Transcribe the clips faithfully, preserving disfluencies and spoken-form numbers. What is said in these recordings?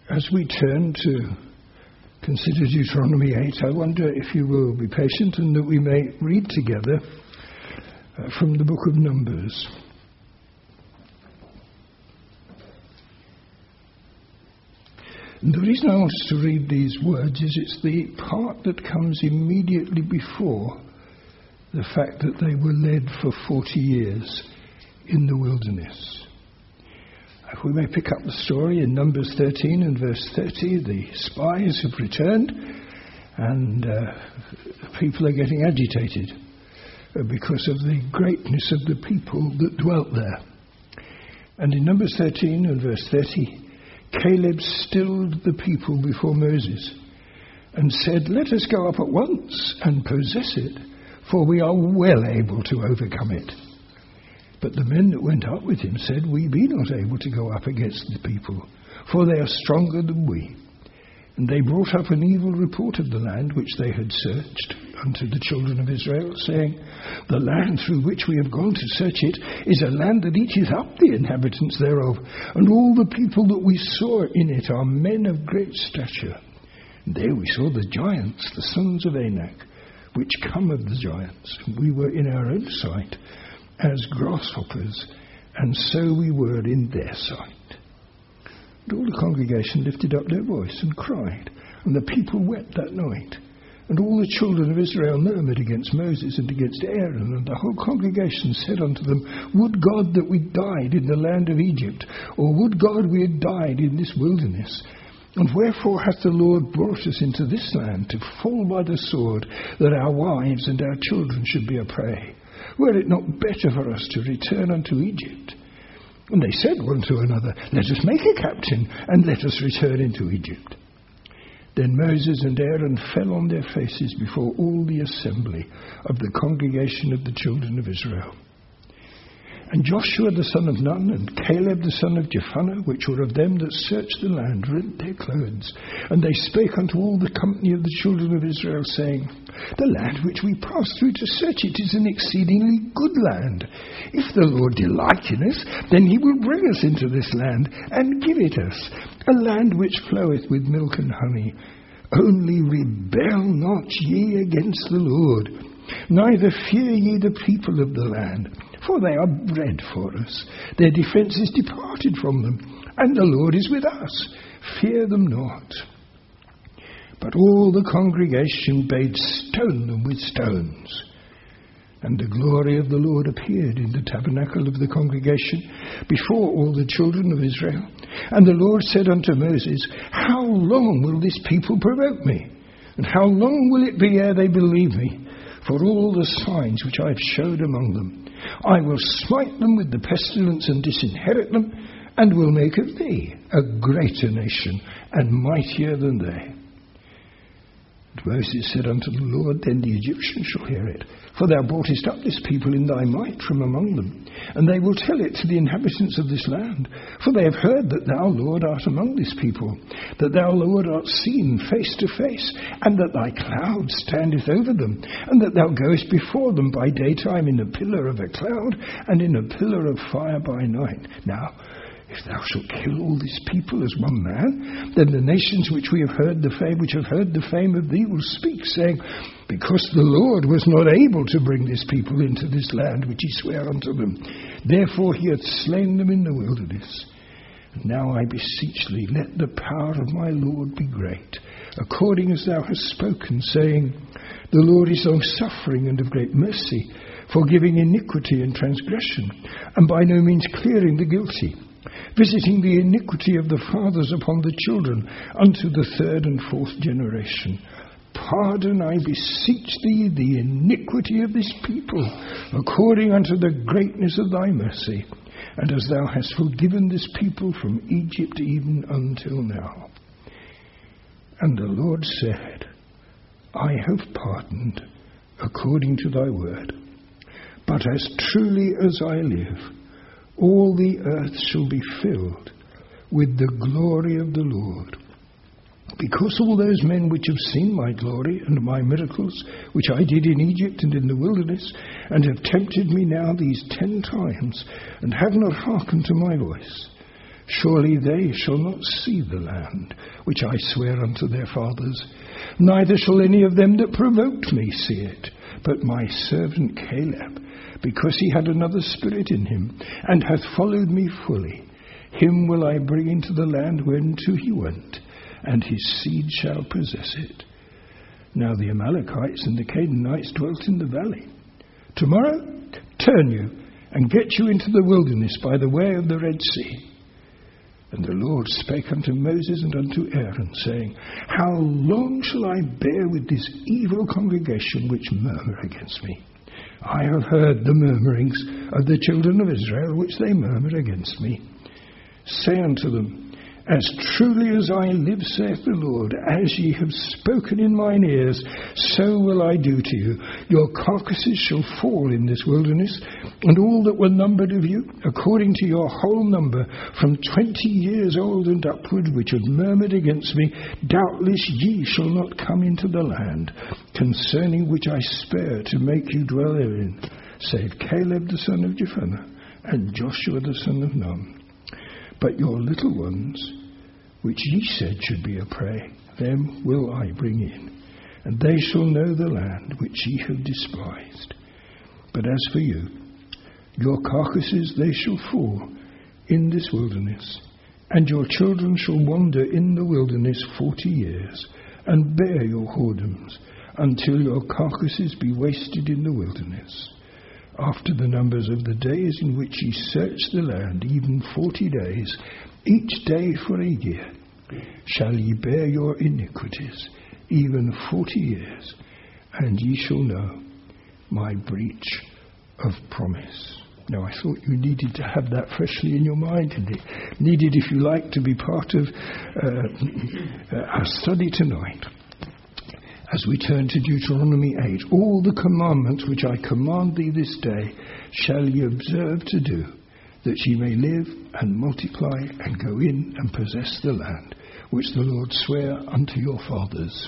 As we turn to consider Deuteronomy eight, I wonder if you will be patient and that we may read together uh, from the book of Numbers. And the reason I want us to read these words is it's the part that comes immediately before the fact that they were led for forty years in the wilderness. If we may pick up the story in Numbers thirteen and verse thirty, the spies have returned and uh, people are getting agitated because of the greatness of the people that dwelt there. And in Numbers thirteen and verse thirty, Caleb stilled the people before Moses and said, "Let us go up at once and possess it, for we are well able to overcome it." But the men that went up with him said, "We be not able to go up against the people, for they are stronger than we." And they brought up an evil report of the land which they had searched unto the children of Israel, saying, "The land through which we have gone to search it is a land that eateth up the inhabitants thereof, and all the people that we saw in it are men of great stature. And there we saw the giants, the sons of Anak, which come of the giants, and we were in our own sight as grasshoppers, and so we were in their sight." And all the congregation lifted up their voice and cried, and the people wept that night. And all the children of Israel murmured against Moses and against Aaron, and the whole congregation said unto them, "Would God that we died in the land of Egypt, or would God we had died in this wilderness? And wherefore hath the Lord brought us into this land, to fall by the sword, that our wives and our children should be a prey? Were it not better for us to return unto Egypt?" And they said one to another, "Let us make a captain, and let us return into Egypt." Then Moses and Aaron fell on their faces before all the assembly of the congregation of the children of Israel. And Joshua the son of Nun, and Caleb the son of Jephunneh, which were of them that searched the land, rent their clothes. And they spake unto all the company of the children of Israel, saying, "The land which we passed through to search it is an exceedingly good land. If the Lord delight in us, then he will bring us into this land, and give it us, a land which floweth with milk and honey. Only rebel not ye against the Lord, neither fear ye the people of the land. For they are bread for us. Their defence is departed from them, and the Lord is with us. Fear them not." But all the congregation bade stone them with stones. And the glory of the Lord appeared in the tabernacle of the congregation before all the children of Israel. And the Lord said unto Moses, "How long will this people provoke me? And how long will it be ere they believe me? For all the signs which I have showed among them, I will smite them with the pestilence and disinherit them, and will make of thee a greater nation and mightier than they." And Moses said unto the Lord, "Then the Egyptians shall hear it, for thou broughtest up this people in thy might from among them, and they will tell it to the inhabitants of this land. For they have heard that thou, Lord, art among this people, that thou, Lord, art seen face to face, and that thy cloud standeth over them, and that thou goest before them by daytime in a pillar of a cloud, and in a pillar of fire by night. Now, if thou shalt kill all this people as one man, then the nations which we have heard the fame, which have heard the fame of thee, will speak, saying, Because the Lord was not able to bring this people into this land which he sware unto them, therefore he hath slain them in the wilderness. And now I beseech thee, let the power of my Lord be great, according as thou hast spoken, saying, The Lord is long-suffering and of great mercy, forgiving iniquity and transgression, and by no means clearing the guilty, visiting the iniquity of the fathers upon the children unto the third and fourth generation. Pardon, I beseech thee, the iniquity of this people, according unto the greatness of thy mercy, and as thou hast forgiven this people from Egypt even until now. And the Lord said, I have pardoned according to thy word, but as truly as I live, all the earth shall be filled with the glory of the Lord. Because all those men which have seen my glory and my miracles, which I did in Egypt and in the wilderness, and have tempted me now these ten times, and have not hearkened to my voice, Surely they shall not see the land which I swear unto their fathers, neither shall any of them that provoked me see it, but my servant Caleb, because he had another spirit in him, and hath followed me fully. Him will I bring into the land whereunto he went, and his seed shall possess it. Now the Amalekites and the Canaanites dwelt in the valley. Tomorrow turn you, and get you into the wilderness by the way of the Red Sea. And the Lord spake unto Moses and unto Aaron, saying, How long shall I bear with this evil congregation which murmur against me? I have heard the murmurings of the children of Israel, which they murmur against me. Say unto them, As truly as I live, saith the Lord, as ye have spoken in mine ears, so will I do to you. Your carcasses shall fall in this wilderness, and all that were numbered of you, according to your whole number, from twenty years old and upward, which had murmured against me, doubtless ye shall not come into the land, concerning which I spare to make you dwell therein, save Caleb the son of Jephunneh, and Joshua the son of Nun. But your little ones, which ye said should be a prey, them will I bring in, and they shall know the land which ye have despised. But as for you, your carcasses they shall fall in this wilderness, and your children shall wander in the wilderness forty years, and bear your whoredoms, until your carcasses be wasted in the wilderness. After the numbers of the days in which ye search the land, even forty days, each day for a year, shall ye bear your iniquities, even forty years, and ye shall know my breach of promise. Now, I thought you needed to have that freshly in your mind, and it needed, if you like, to be part of uh, our study tonight. As we turn to Deuteronomy eight, all the commandments which I command thee this day shall ye observe to do, that ye may live and multiply and go in and possess the land, which the Lord sware unto your fathers.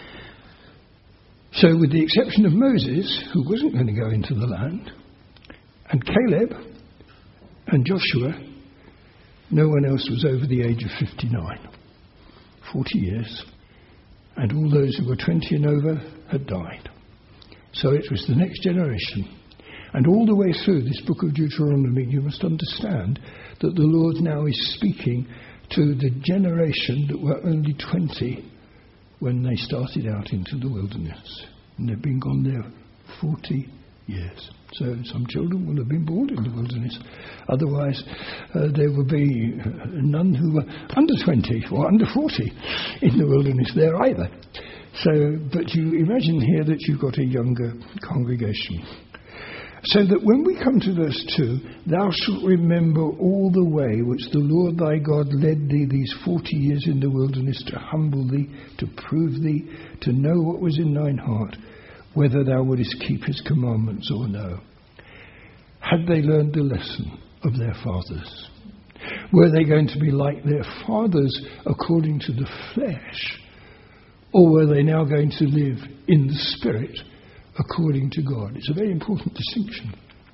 So with the exception of Moses, who wasn't going to go into the land, and Caleb and Joshua, no one else was over the age of fifty-nine. Forty years. And all those who were twenty and over had died. So it was the next generation. And all the way through this book of Deuteronomy, you must understand that the Lord now is speaking to the generation that were only twenty when they started out into the wilderness. And they've been gone there forty years. So some children will have been born in the wilderness. Otherwise, uh, there will be none who were under twenty or under forty in the wilderness there either. So, but you imagine here that you've got a younger congregation. So that when we come to verse two, thou shalt remember all the way which the Lord thy God led thee these forty years in the wilderness, to humble thee, to prove thee, to know what was in thine heart, whether thou wouldest keep his commandments or no. Had they learned the lesson of their fathers? Were they going to be like their fathers according to the flesh? Or were they now going to live in the spirit according to God? It's a very important distinction.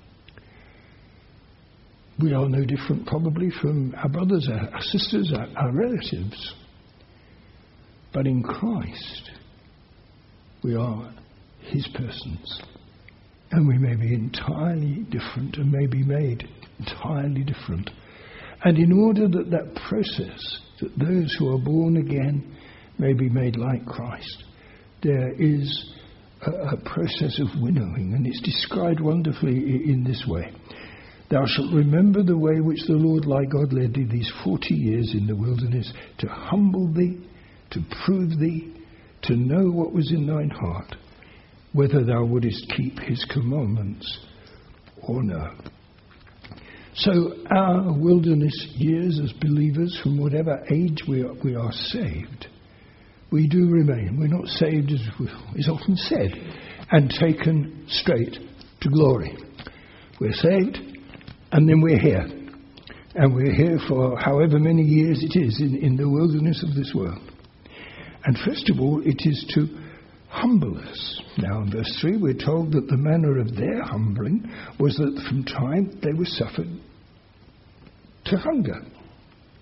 We are no different probably from our brothers, our, our sisters, our, our relatives. But in Christ, we are his persons, and we may be entirely different and may be made entirely different. And in order that that process, that those who are born again may be made like Christ, there is a, a process of winnowing, and it's described wonderfully in this way. Thou shalt remember the way which the Lord thy God led thee these forty years in the wilderness, to humble thee, to prove thee, to know what was in thine heart, whether thou wouldest keep his commandments or no. So our wilderness years as believers, from whatever age we are, we are saved, we do remain. We're not saved, as is often said, and taken straight to glory. We're saved, and then we're here. And we're here for however many years it is in, in the wilderness of this world. And first of all, it is to humble us. Now in verse three we're told that the manner of their humbling was that from time they were suffered to hunger.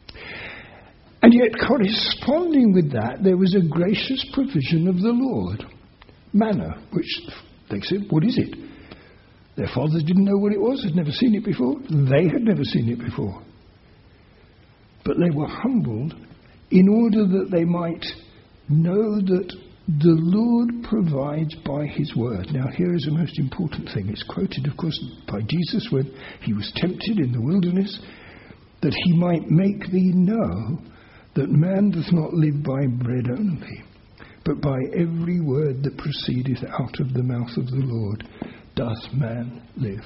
And yet corresponding with that, there was a gracious provision of the Lord. Manna, which they said, what is it? Their fathers didn't know what it was, had never seen it before. They had never seen it before. But they were humbled in order that they might know that the Lord provides by his word. Now here is the most important thing. It's quoted, of course, by Jesus when he was tempted in the wilderness, that he might make thee know that man does not live by bread only, but by every word that proceedeth out of the mouth of the Lord doth man live.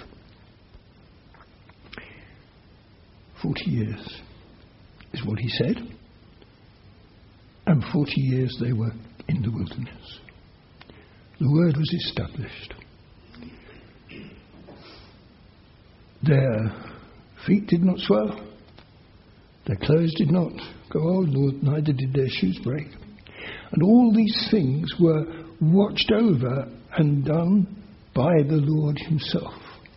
Forty years is what he said. And forty years they were in the wilderness. The word was established. Their feet did not swell. Their clothes did not go old, nor neither did their shoes break. And all these things were watched over and done by the Lord himself.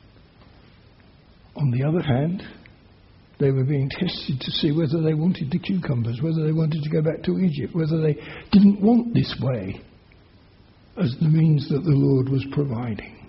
On the other hand, they were being tested to see whether they wanted the cucumbers, whether they wanted to go back to Egypt, whether they didn't want this way as the means that the Lord was providing.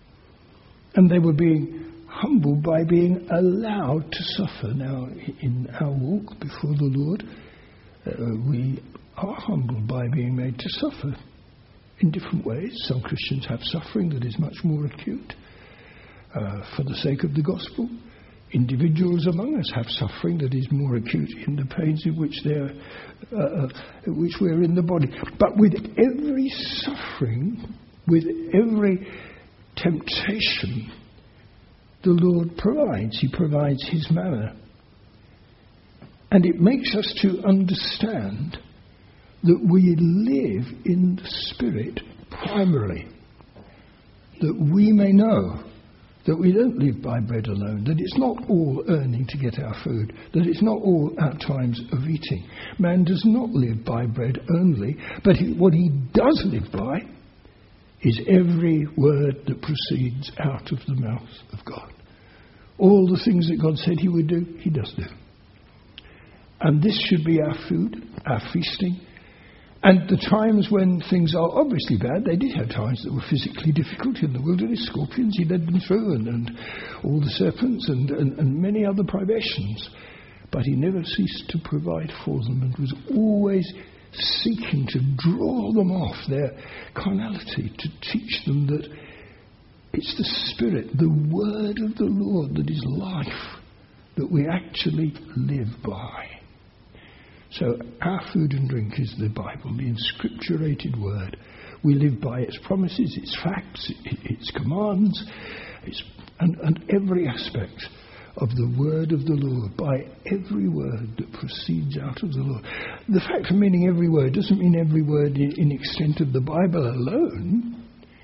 And they were being humbled by being allowed to suffer. Now, in our walk before the Lord, uh, we are humbled by being made to suffer in different ways. Some Christians have suffering that is much more acute uh, for the sake of the gospel. Individuals among us have suffering that is more acute in the pains in which they're, uh, which we're in the body. But with every suffering, with every temptation, the Lord provides. He provides his manna. And it makes us to understand that we live in the Spirit primarily, that we may know that we don't live by bread alone, that it's not all earning to get our food, that it's not all our times of eating. Man does not live by bread only, but he, what he does live by is every word that proceeds out of the mouth of God. All the things that God said he would do, he does do. And this should be our food, our feasting. And the times when things are obviously bad, they did have times that were physically difficult in the wilderness. Scorpions he led them through, and, and all the serpents, and, and, and many other privations. But he never ceased to provide for them, and was always seeking to draw them off their carnality, to teach them that it's the Spirit, the word of the Lord, that is life, that we actually live by. So our food and drink is the Bible, the inscripturated word. We live by its promises, its facts, its commands, its, and, and every aspect of the word of the Lord, by every word that proceeds out of the Lord. The fact of meaning every word doesn't mean every word in, in extent of the Bible alone.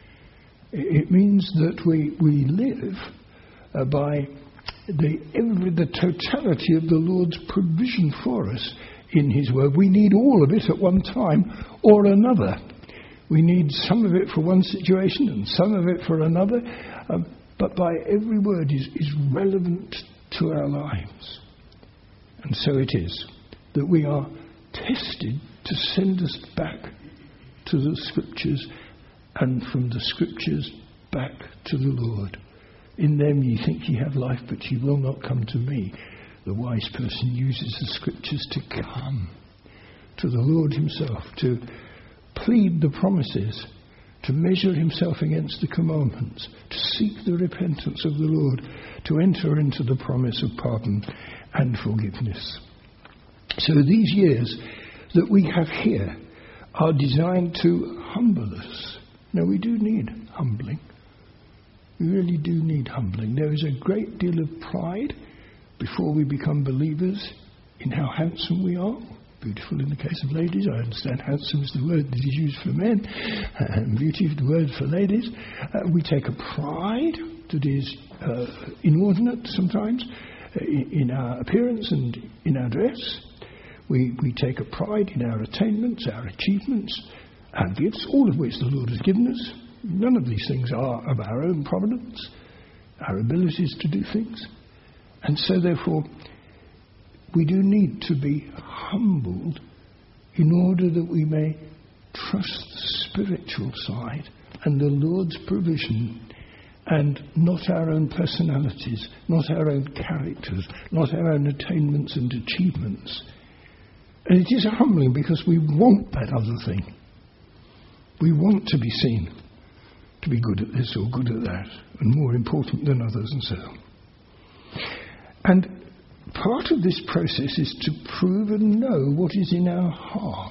It means that we, we live uh, by the, every, the totality of the Lord's provision for us in his word. We need all of it at one time or another. We need some of it for one situation and some of it for another. Um, but by every word is, is relevant to our lives. And so it is that we are tested to send us back to the Scriptures, and from the Scriptures back to the Lord. In them ye think ye have life, but ye will not come to me. The wise person uses the Scriptures to come to the Lord himself, to plead the promises, to measure himself against the commandments, to seek the repentance of the Lord, to enter into the promise of pardon and forgiveness. So these years that we have here are designed to humble us. Now, we do need humbling. We really do need humbling. There is a great deal of pride before we become believers in how handsome we are. Beautiful in the case of ladies. I understand handsome is the word that is used for men, and beauty is the word for ladies. Uh, we take a pride that is uh, inordinate sometimes uh, in, in our appearance and in our dress. We, we take a pride in our attainments, our achievements, our gifts, all of which the Lord has given us. None of these things are of our own providence, our abilities to do things. And so therefore, we do need to be humbled in order that we may trust the spiritual side and the Lord's provision, and not our own personalities, not our own characters, not our own attainments and achievements. And it is humbling because we want that other thing. We want to be seen to be good at this or good at that, and more important than others, and so on. And part of this process is to prove and know what is in our heart.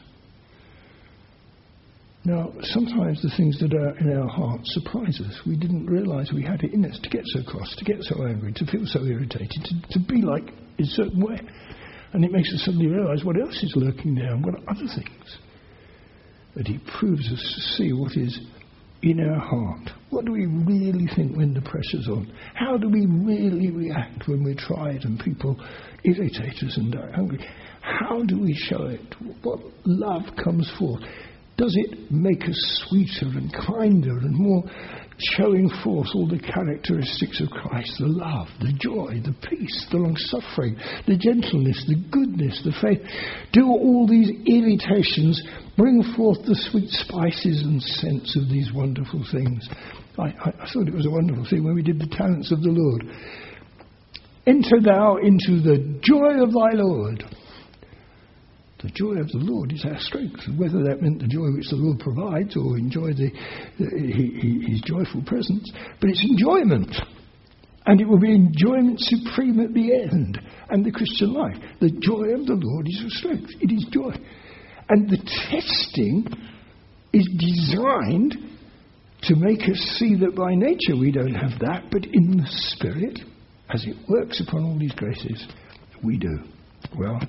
Now, sometimes the things that are in our heart surprise us. We didn't realise we had it in us to get so cross, to get so angry, to feel so irritated, to, to be like in a certain way. And it makes us suddenly realise what else is lurking there and what are other things. That he proves us to see what is in our heart. What do we really think when the pressure's on? How do we really react when we're tried and people irritate us and are hungry? How do we show it? What love comes forth? Does it make us sweeter and kinder and more showing forth all the characteristics of Christ? The love, the joy, the peace, the long-suffering, the gentleness, the goodness, the faith. Do all these irritations bring forth the sweet spices and scents of these wonderful things? I, I, I thought it was a wonderful thing when we did the talents of the Lord. Enter thou into the joy of thy Lord. The joy of the Lord is our strength. Whether that meant the joy which the Lord provides or enjoy the, the, his joyful presence, but it's enjoyment. And it will be enjoyment supreme at the end. And the Christian life. The joy of the Lord is our strength. It is joy. And the testing is designed to make us see that by nature we don't have that, but in the Spirit, as it works upon all these graces, we do. Well,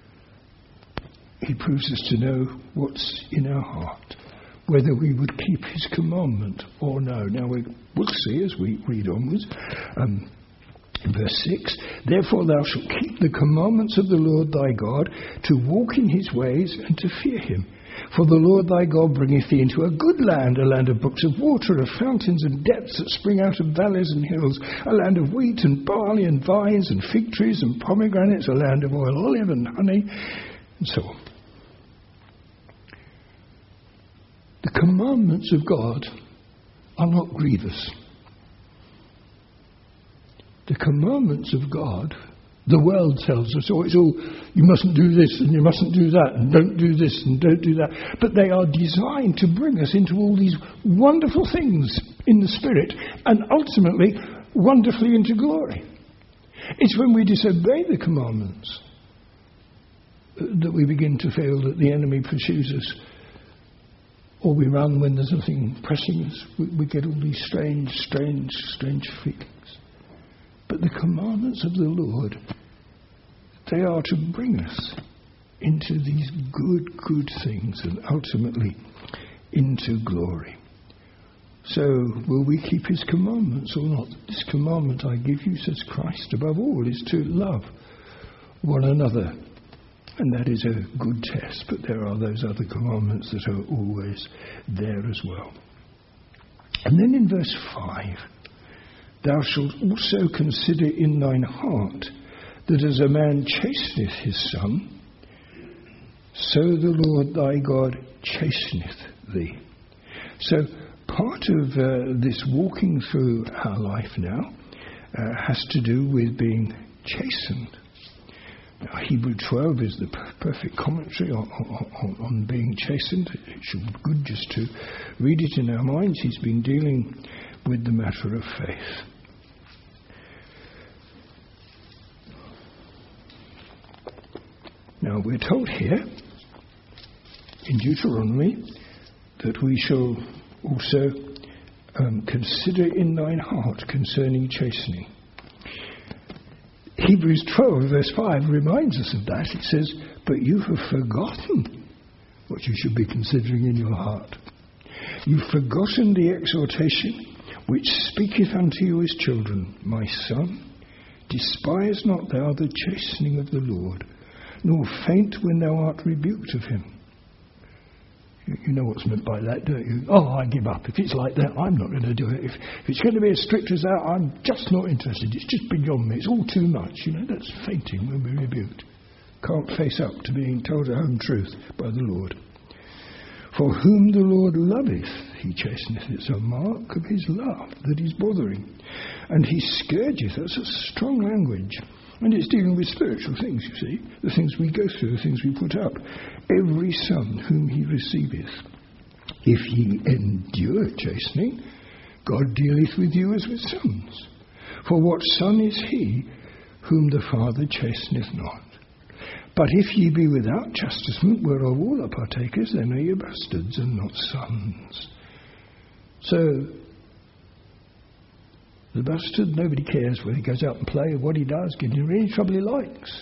he proves us to know what's in our heart, whether we would keep his commandment or no. Now we, we'll see as we read onwards. Um, verse six, therefore thou shalt keep the commandments of the Lord thy God, to walk in his ways and to fear him. For the Lord thy God bringeth thee into a good land, a land of brooks of water, of fountains and depths that spring out of valleys and hills, a land of wheat and barley and vines and fig trees and pomegranates, a land of oil, olive and honey, and so on. The commandments of God are not grievous. The commandments of God, the world tells us, oh, it's all, you mustn't do this and you mustn't do that and don't do this and don't do that. But they are designed to bring us into all these wonderful things in the Spirit and ultimately wonderfully into glory. It's when we disobey the commandments that we begin to feel that the enemy pursues us. Or we run when there's nothing pressing us. We, we get all these strange, strange, strange feelings. But the commandments of the Lord, they are to bring us into these good, good things and ultimately into glory. So, will we keep his commandments or not? This commandment I give you, says Christ, above all, is to love one another. And that is a good test, but there are those other commandments that are always there as well. And then in verse five, thou shalt also consider in thine heart that as a man chasteneth his son, so the Lord thy God chasteneth thee. So part of uh, this walking through our life now uh, has to do with being chastened. Now, Hebrew twelve is the perfect commentary on, on, on being chastened. It should be good just to read it in our minds. He's been dealing with the matter of faith. Now, we're told here in Deuteronomy that we shall also um, consider in thine heart concerning chastening. Hebrews twelve verse five reminds us of that. It says, but you have forgotten what you should be considering in your heart. You've forgotten the exhortation which speaketh unto you as children. My son, despise not thou the chastening of the Lord, nor faint when thou art rebuked of him. You, you know what's meant by that, don't you? Oh, I give up. If it's like that, I'm not going to do it. If, if it's going to be as strict as that, I'm just not interested. It's just beyond me. It's all too much. You know, that's fainting when we're rebuked. Can't face up to being told a home truth by the Lord. For whom the Lord loveth, he chasteneth. It's a mark of his love that he's bothering. And he scourgeth. That's a strong language. And it's dealing with spiritual things, you see. The things we go through, the things we put up. Every son whom he receiveth. If ye endure chastening, God dealeth with you as with sons. For what son is he whom the Father chasteneth not? But if ye be without chastisement, whereof all are partakers, then are ye bastards and not sons. So, the bastard, nobody cares whether he goes out and play or what he does, get in any trouble he likes.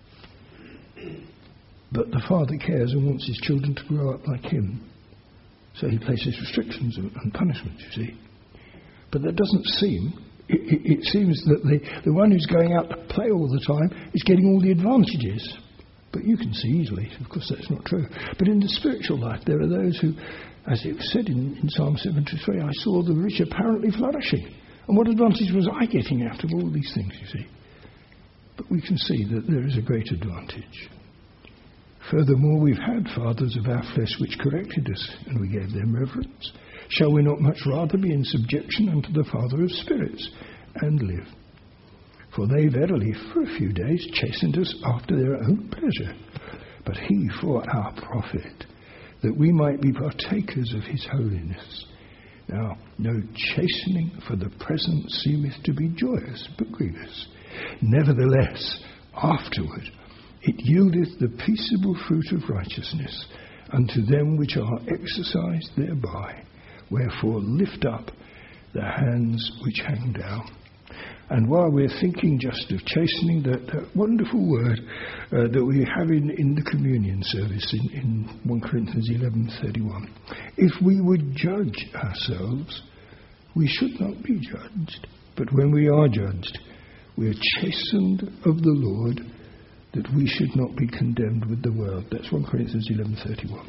But the Father cares and wants his children to grow up like him. So he places restrictions and punishments, you see. But that doesn't seem, it, it, it seems that the, the one who's going out to play all the time is getting all the advantages. But you can see easily, of course that's not true. But in the spiritual life there are those who, as it was said in, in Psalm seventy-three, I saw the rich apparently flourishing. And what advantage was I getting out of all these things, you see? But we can see that there is a great advantage. Furthermore, we've had fathers of our flesh which corrected us, and we gave them reverence. Shall we not much rather be in subjection unto the Father of spirits, and live? For they verily for a few days chastened us after their own pleasure, but he for our profit, that we might be partakers of his holiness. Now, no chastening for the present seemeth to be joyous, but grievous. Nevertheless, afterward it yieldeth the peaceable fruit of righteousness unto them which are exercised thereby. Wherefore lift up the hands which hang down. And while we're thinking just of chastening, that, that wonderful word uh, that we have in, in the communion service in, in First Corinthians eleven thirty-one. If we would judge ourselves, we should not be judged. But when we are judged, we are chastened of the Lord, that we should not be condemned with the world. That's First Corinthians eleven thirty-one.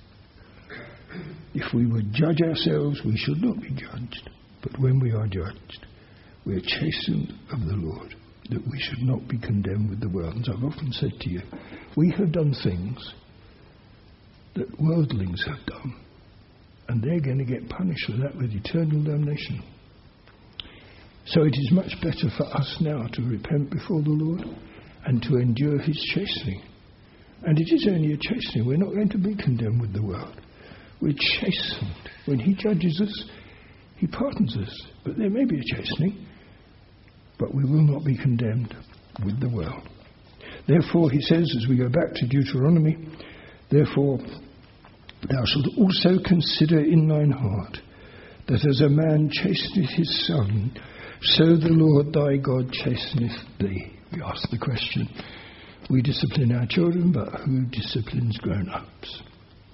If we would judge ourselves, we should not be judged. But when we are judged, we are chastened of the Lord, that we should not be condemned with the world. As I've often said to you, we have done things that worldlings have done, and they're going to get punished for that with eternal damnation. So it is much better for us now to repent before the Lord and to endure his chastening. And it is only a chastening. We're not going to be condemned with the world. We're chastened. When he judges us, he pardons us. But there may be a chastening, but we will not be condemned with the world. Therefore, he says, as we go back to Deuteronomy, therefore thou shalt also consider in thine heart that as a man chasteneth his son, so the Lord thy God chasteneth thee. We ask the question, we discipline our children, but who disciplines grown-ups?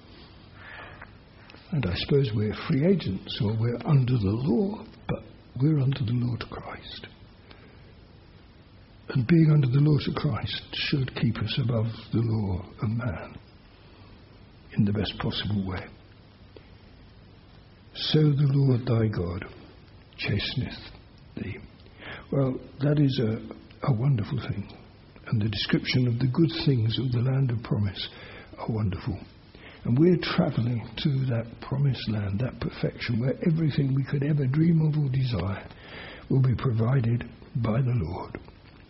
And I suppose we're free agents, or we're under the law, but we're under the law to Christ. And being under the law to Christ should keep us above the law of man in the best possible way. So the Lord thy God chasteneth thee. Well, that is a, a wonderful thing. And the description of the good things of the land of promise are wonderful. And we're travelling to that promised land, that perfection, where everything we could ever dream of or desire will be provided by the Lord.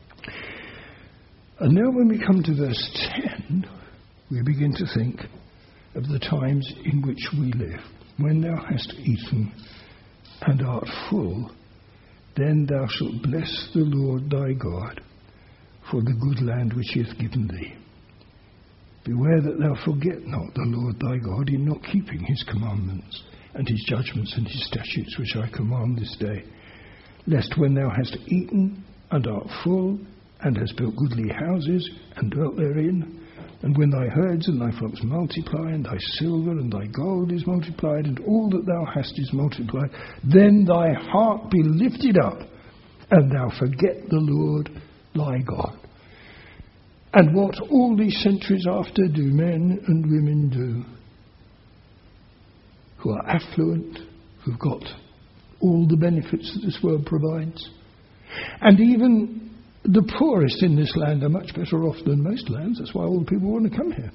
And now when we come to verse ten, we begin to think of the times in which we live. When thou hast eaten and art full, then thou shalt bless the Lord thy God for the good land which he hath given thee. Beware that thou forget not the Lord thy God in not keeping his commandments and his judgments and his statutes which I command this day, lest when thou hast eaten and art full, and hast built goodly houses and dwelt therein, and when thy herds and thy flocks multiply, and thy silver and thy gold is multiplied, and all that thou hast is multiplied, then thy heart be lifted up, and thou forget the Lord thy God. And what all these centuries after do men and women do? who are affluent, who've got all the benefits that this world provides. And even the poorest in this land are much better off than most lands. That's why all the people want to come here.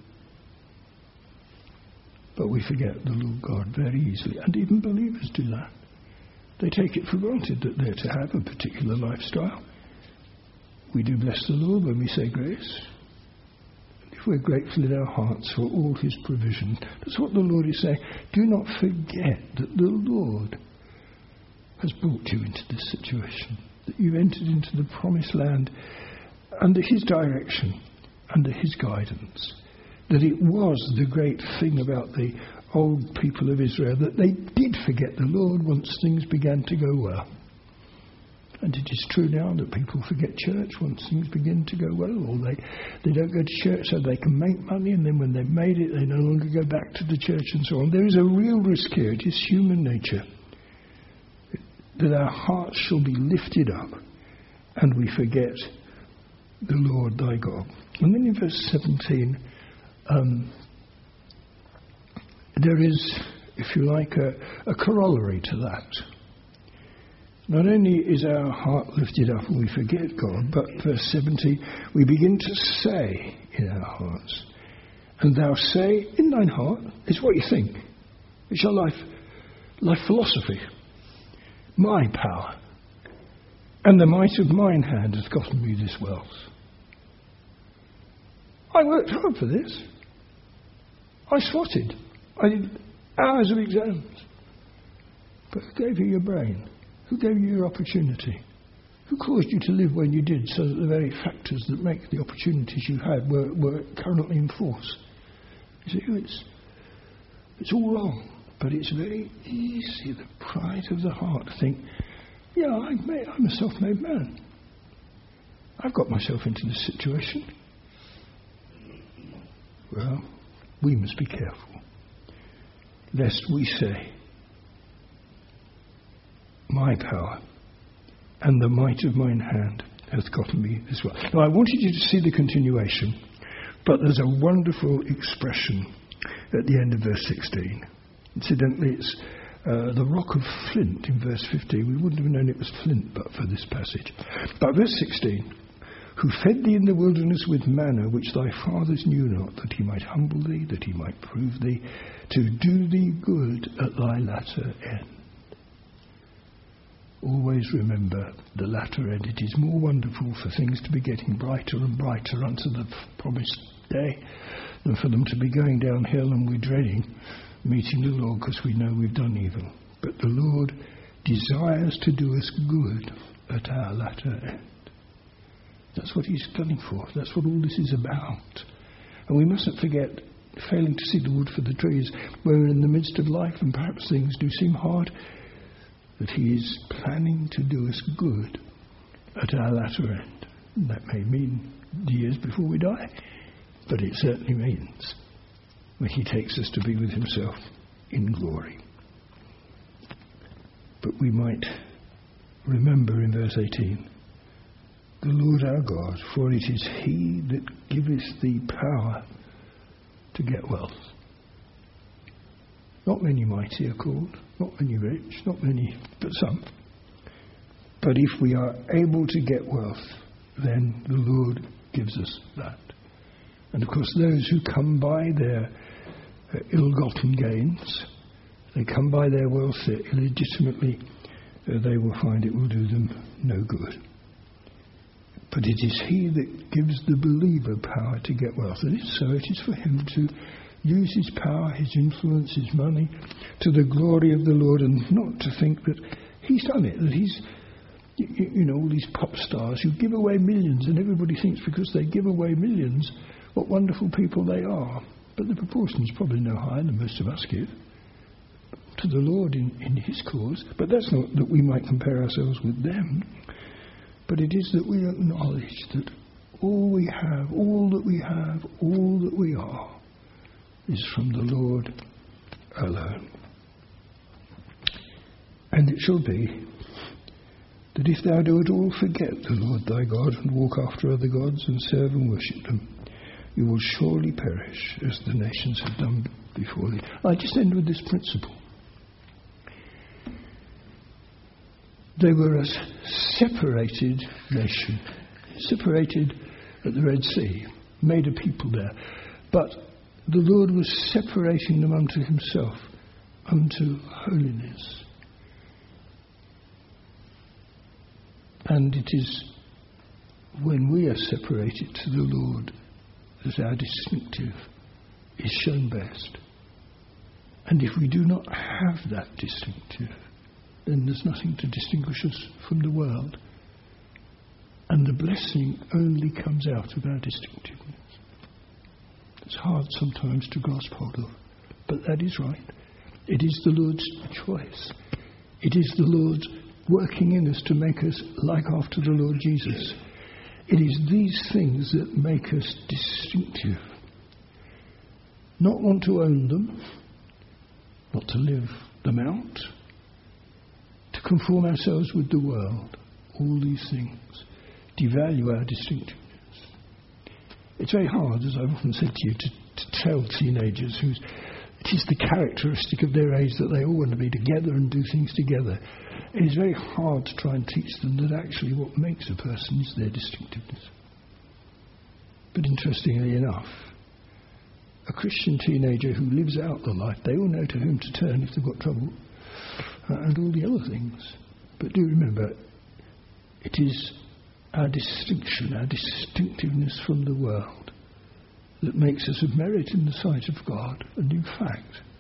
But we forget the Lord God very easily, and even believers do that. They take it for granted that they're to have a particular lifestyle. We do bless the Lord when we say grace. And if we're grateful in our hearts for all his provision, that's what the Lord is saying. Do not forget that the Lord has brought you into this situation, that you've entered into the promised land under his direction, under his guidance. That it was the great thing about the old people of Israel, that they did forget the Lord once things began to go well. And it is true now that people forget church once things begin to go well, or they, they don't go to church so they can make money, and then when they've made it they no longer go back to the church and so on. There is a real risk here. It is human nature that our hearts shall be lifted up and we forget the Lord thy God. And then in verse seventeen, Um, there is, if you like, a, a corollary to that. Not only is our heart lifted up and we forget God, but verse seventeen, we begin to say in our hearts, and thou say in thine heart, it's what you think. It's your life, life philosophy. My power and the might of mine hand hath gotten me this wealth. I worked hard for this. I swatted. I did hours of exams. But who gave you your brain? Who gave you your opportunity? Who caused you to live when you did, so that the very factors that make the opportunities you had were, were currently in force? You see, it's, it's all wrong. But it's very easy, the pride of the heart, to think, yeah, I'm, made, I'm a self-made man. I've got myself into this situation. Well, we must be careful, lest we say, my power and the might of mine hand hath gotten me this well. Now, I wanted you to see the continuation, but there's a wonderful expression at the end of verse sixteen. Incidentally, it's uh, the rock of flint in verse fifteen. We wouldn't have known it was flint but for this passage. But verse sixteen, who fed thee in the wilderness with manna, which thy fathers knew not, that he might humble thee, that he might prove thee, to do thee good at thy latter end. Always remember the latter end. It is more wonderful for things to be getting brighter and brighter unto the promised day than for them to be going downhill and we're dreading meeting the Lord because we know we've done evil. But the Lord desires to do us good at our latter end. That's what he's gunning for. That's what all this is about. And we mustn't forget, failing to see the wood for the trees, we're in the midst of life and perhaps things do seem hard, that he is planning to do us good at our latter end. And that may mean years before we die, but it certainly means when he takes us to be with himself in glory. But we might remember in verse eighteen, the Lord our God, for it is he that giveth thee power to get wealth. Not many mighty are called, not many rich, not many, but some. But if we are able to get wealth, then the Lord gives us that. And of course those who come by their uh, ill-gotten gains, they come by their wealth illegitimately, uh, they will find it will do them no good. But it is he that gives the believer power to get wealth. And if so, it is for him to use his power, his influence, his money to the glory of the Lord, and not to think that he's done it, that he's, you, you know, all these pop stars who give away millions, and everybody thinks because they give away millions, what wonderful people they are. But the proportion is probably no higher than most of us give to the Lord in, in his cause. But that's not that we might compare ourselves with them. But it is that we acknowledge that all we have, all that we have, all that we are, is from the Lord alone. And it shall be that if thou do at all forget the Lord thy God, and walk after other gods, and serve and worship them, you will surely perish as the nations have done before thee. I just end with this principle. They were a separated nation, separated at the Red Sea, made a people there. But the Lord was separating them unto himself, unto holiness. And it is when we are separated to the Lord that our distinctive is shown best. And if we do not have that distinctive, then there's nothing to distinguish us from the world. And the blessing only comes out of our distinctiveness. It's hard sometimes to grasp hold of, but that is right. It is the Lord's choice. It is the Lord's working in us to make us like after the Lord Jesus. It is these things that make us distinctive. Not want to own them, not to live them out, to conform ourselves with the world. All these things devalue our distinctiveness. It's very hard, as I've often said to you, to, to tell teenagers who's it is the characteristic of their age that they all want to be together and do things together. It is very hard to try and teach them that actually what makes a person is their distinctiveness. But interestingly enough, a Christian teenager who lives out the life, they all know to whom to turn if they've got trouble, uh, and all the other things. But do remember, it is our distinction, our distinctiveness from the world that makes us of merit in the sight of God, and in fact